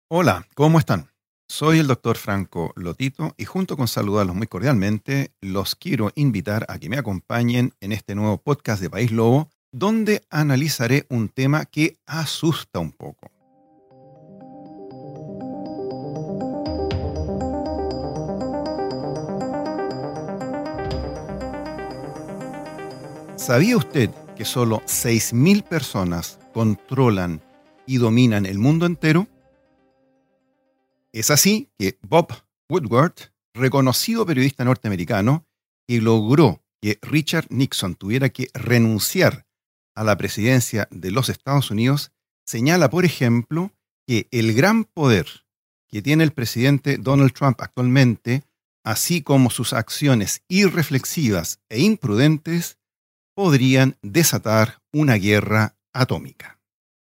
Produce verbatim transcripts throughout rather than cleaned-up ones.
Hola, ¿cómo están? Soy el doctor Franco Lotito y junto con saludarlos muy cordialmente, los quiero invitar a que me acompañen en este nuevo podcast de País Lobo, donde analizaré un tema que asusta un poco. ¿Sabía usted que solo seis mil personas controlan y dominan el mundo entero? Es así que Bob Woodward, reconocido periodista norteamericano, que logró que Richard Nixon tuviera que renunciar a la presidencia de los Estados Unidos, señala, por ejemplo, que el gran poder que tiene el presidente Donald Trump actualmente, así como sus acciones irreflexivas e imprudentes, podrían desatar una guerra atómica.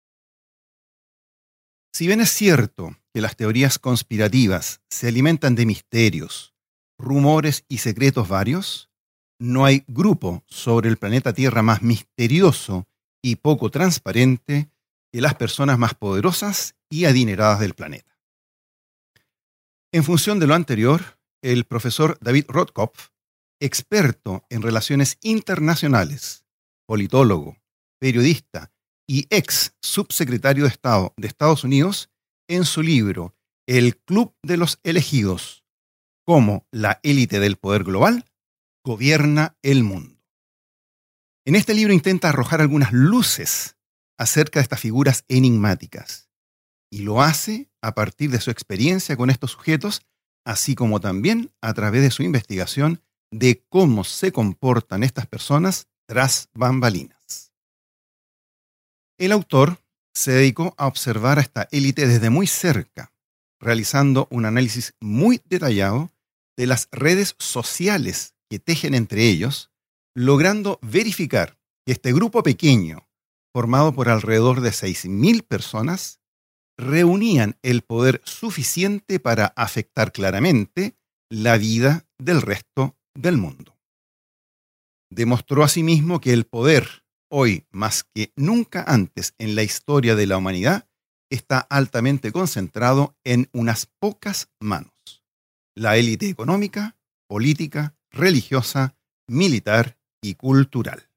Si bien es cierto que las teorías conspirativas se alimentan de misterios, rumores y secretos varios, no hay grupo sobre el planeta Tierra más misterioso y poco transparente que las personas más poderosas y adineradas del planeta. En función de lo anterior, el profesor David Rotkopf, experto en relaciones internacionales, politólogo, periodista y ex subsecretario de Estado de Estados Unidos, en su libro El Club de los Elegidos, cómo la élite del poder global gobierna el mundo. En este libro intenta arrojar algunas luces acerca de estas figuras enigmáticas, y lo hace a partir de su experiencia con estos sujetos, así como también a través de su investigación de cómo se comportan estas personas tras bambalinas. El autor se dedicó a observar a esta élite desde muy cerca, realizando un análisis muy detallado de las redes sociales que tejen entre ellos, logrando verificar que este grupo pequeño, formado por alrededor de seis mil personas, reunían el poder suficiente para afectar claramente la vida del resto del mundo. Demostró asimismo que el poder, hoy más que nunca antes en la historia de la humanidad, está altamente concentrado en unas pocas manos: la élite económica, política, religiosa, militar y cultural.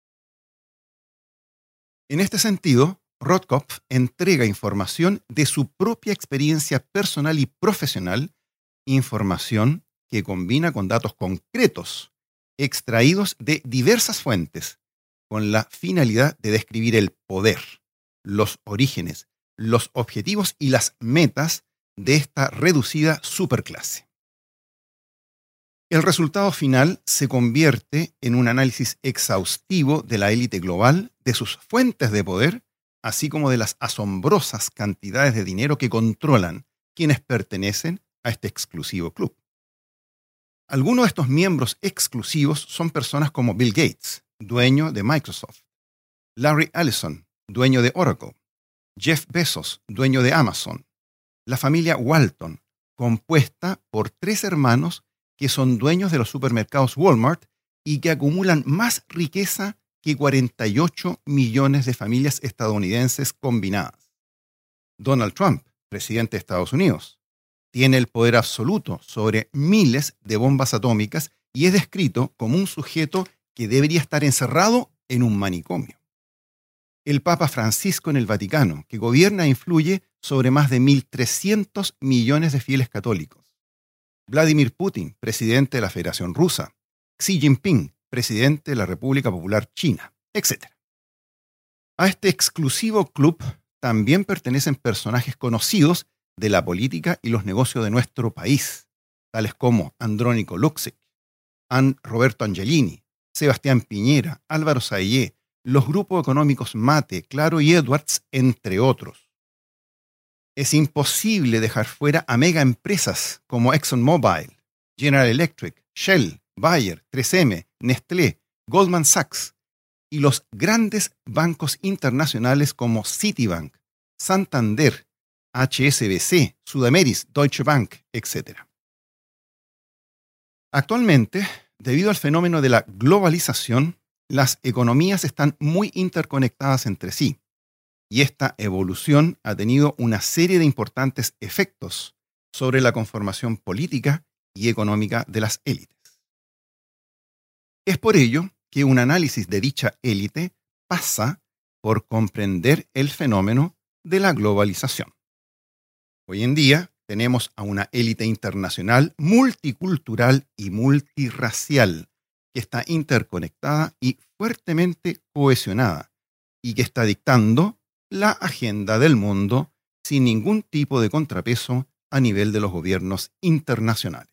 En este sentido, Rotkopf entrega información de su propia experiencia personal y profesional, información que combina con datos concretos, extraídos de diversas fuentes, con la finalidad de describir el poder, los orígenes, los objetivos y las metas de esta reducida superclase. El resultado final se convierte en un análisis exhaustivo de la élite global, de sus fuentes de poder, así como de las asombrosas cantidades de dinero que controlan quienes pertenecen a este exclusivo club. Algunos de estos miembros exclusivos son personas como Bill Gates, dueño de Microsoft; Larry Ellison, dueño de Oracle; Jeff Bezos, dueño de Amazon; la familia Walton, compuesta por tres hermanos que son dueños de los supermercados Walmart y que acumulan más riqueza que cuarenta y ocho millones de familias estadounidenses combinadas. Donald Trump, presidente de Estados Unidos, tiene el poder absoluto sobre miles de bombas atómicas y es descrito como un sujeto que debería estar encerrado en un manicomio. El Papa Francisco en el Vaticano, que gobierna e influye sobre más de mil trescientos millones de fieles católicos. Vladimir Putin, presidente de la Federación Rusa. Xi Jinping, presidente de la República Popular China, etcétera. A este exclusivo club también pertenecen personajes conocidos de la política y los negocios de nuestro país, tales como Andrónico Luksic, An Roberto Angelini, Sebastián Piñera, Álvaro Saillé, los grupos económicos Mate, Claro y Edwards, entre otros. Es imposible dejar fuera a megaempresas como ExxonMobil, General Electric, Shell, Bayer, tres eme, Nestlé, Goldman Sachs y los grandes bancos internacionales como Citibank, Santander, H S B C, Sudameris, Deutsche Bank, etcétera. Actualmente, debido al fenómeno de la globalización, las economías están muy interconectadas entre sí. y esta evolución ha tenido una serie de importantes efectos sobre la conformación política y económica de las élites. Es por ello que un análisis de dicha élite pasa por comprender el fenómeno de la globalización. Hoy en día tenemos a una élite internacional multicultural y multirracial que está interconectada y fuertemente cohesionada y que está dictando la agenda del mundo sin ningún tipo de contrapeso a nivel de los gobiernos internacionales.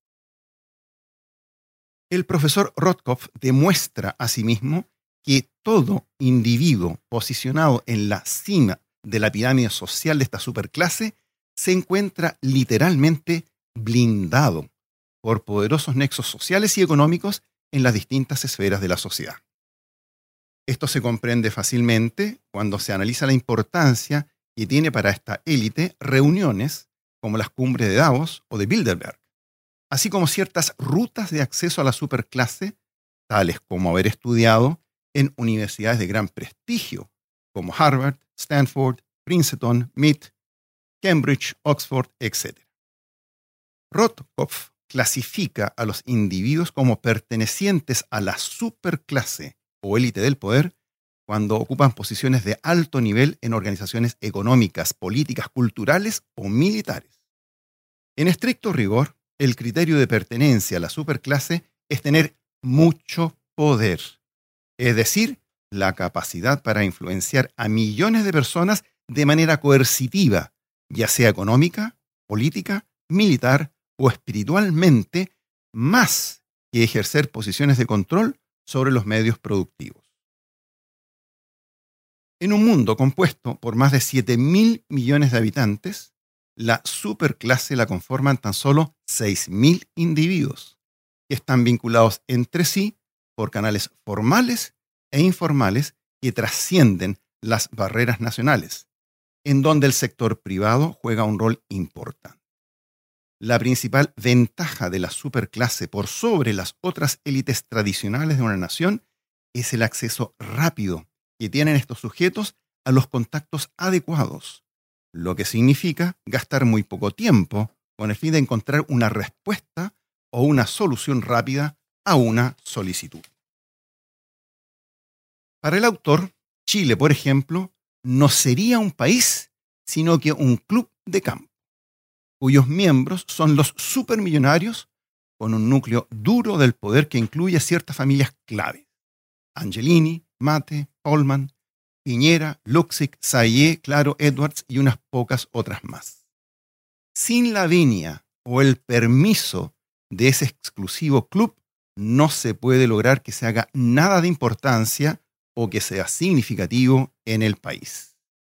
El profesor Rothkopf demuestra asimismo que todo individuo posicionado en la cima de la pirámide social de esta superclase se encuentra literalmente blindado por poderosos nexos sociales y económicos en las distintas esferas de la sociedad. Esto se comprende fácilmente cuando se analiza la importancia que tiene para esta élite reuniones como las cumbres de Davos o de Bilderberg, así como ciertas rutas de acceso a la superclase, tales como haber estudiado en universidades de gran prestigio, como Harvard, Stanford, Princeton, M I T, Cambridge, Oxford, etcétera. Rothkopf clasifica a los individuos como pertenecientes a la superclase o élite del poder cuando ocupan posiciones de alto nivel en organizaciones económicas, políticas, culturales o militares. En estricto rigor, el criterio de pertenencia a la superclase es tener mucho poder, es decir, la capacidad para influenciar a millones de personas de manera coercitiva, ya sea económica, política, militar o espiritualmente, más que ejercer posiciones de control sobre los medios productivos. En un mundo compuesto por más de siete mil millones de habitantes, la superclase la conforman tan solo seis mil individuos, que están vinculados entre sí por canales formales e informales que trascienden las barreras nacionales, en donde el sector privado juega un rol importante. La principal ventaja de la superclase por sobre las otras élites tradicionales de una nación es el acceso rápido que tienen estos sujetos a los contactos adecuados, lo que significa gastar muy poco tiempo con el fin de encontrar una respuesta o una solución rápida a una solicitud. Para el autor, Chile, por ejemplo, no sería un país, sino que un club de campo, cuyos miembros son los supermillonarios con un núcleo duro del poder que incluye a ciertas familias clave: Angelini, Mate, Holman, Piñera, Luksic, Sayé, Claro, Edwards y unas pocas otras más. Sin la venia o el permiso de ese exclusivo club, no se puede lograr que se haga nada de importancia o que sea significativo en el país.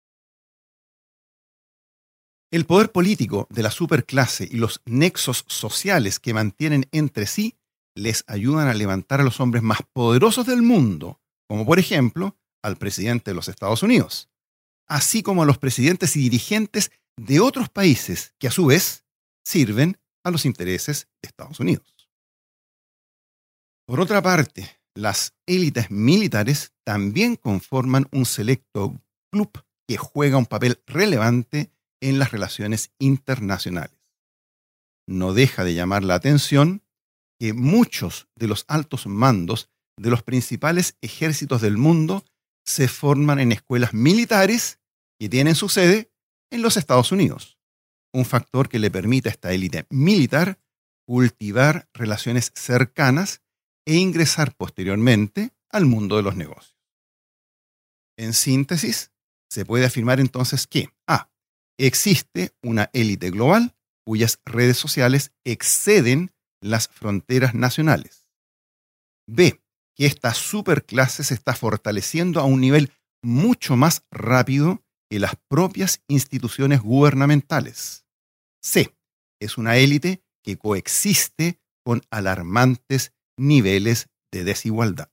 El poder político de la superclase y los nexos sociales que mantienen entre sí les ayudan a levantar a los hombres más poderosos del mundo, como por ejemplo al presidente de los Estados Unidos, así como a los presidentes y dirigentes de otros países que a su vez sirven a los intereses de Estados Unidos. Por otra parte, las élites militares también conforman un selecto club que juega un papel relevante en las relaciones internacionales. No deja de llamar la atención que muchos de los altos mandos de los principales ejércitos del mundo se forman en escuelas militares que tienen su sede en los Estados Unidos, un factor que le permite a esta élite militar cultivar relaciones cercanas e ingresar posteriormente al mundo de los negocios. En síntesis, se puede afirmar entonces que A. Existe una élite global cuyas redes sociales exceden las fronteras nacionales. B. Que esta superclase se está fortaleciendo a un nivel mucho más rápido que las propias instituciones gubernamentales. C. Es una élite que coexiste con alarmantes niveles de desigualdad.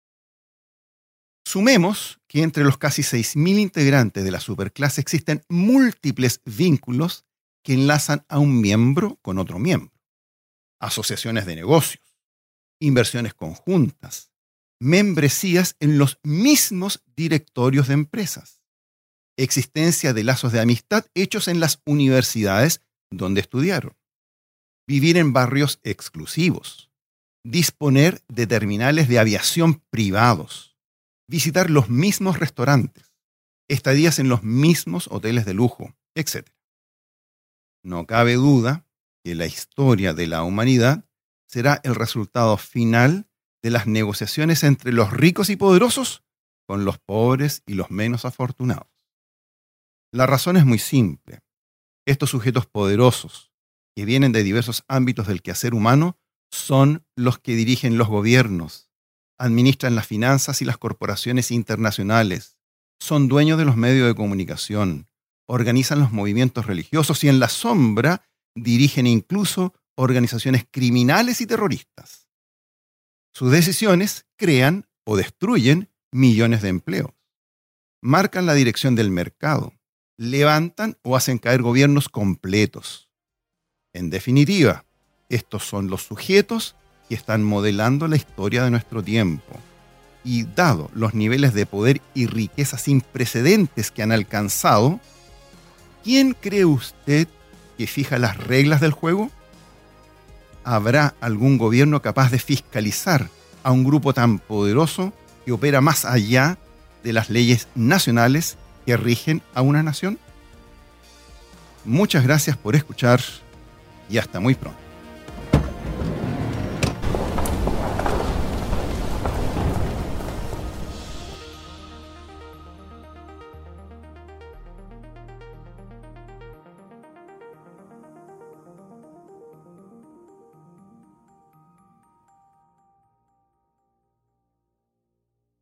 Sumemos que entre los casi seis mil integrantes de la superclase existen múltiples vínculos que enlazan a un miembro con otro miembro. Asociaciones de negocios, inversiones conjuntas, membresías en los mismos directorios de empresas, existencia de lazos de amistad hechos en las universidades donde estudiaron, vivir en barrios exclusivos, disponer de terminales de aviación privados, visitar los mismos restaurantes, estadías en los mismos hoteles de lujo, etcétera. No cabe duda que la historia de la humanidad será el resultado final de las negociaciones entre los ricos y poderosos con los pobres y los menos afortunados. La razón es muy simple. Estos sujetos poderosos, que vienen de diversos ámbitos del quehacer humano, son los que dirigen los gobiernos, administran las finanzas y las corporaciones internacionales, son dueños de los medios de comunicación, organizan los movimientos religiosos y en la sombra dirigen incluso organizaciones criminales y terroristas. Sus decisiones crean o destruyen millones de empleos, marcan la dirección del mercado, levantan o hacen caer gobiernos completos. En definitiva, estos son los sujetos que están modelando la historia de nuestro tiempo. Y dado los niveles de poder y riqueza sin precedentes que han alcanzado, ¿quién cree usted que fija las reglas del juego? ¿Habrá algún gobierno capaz de fiscalizar a un grupo tan poderoso que opera más allá de las leyes nacionales que rigen a una nación? Muchas gracias por escuchar y hasta muy pronto.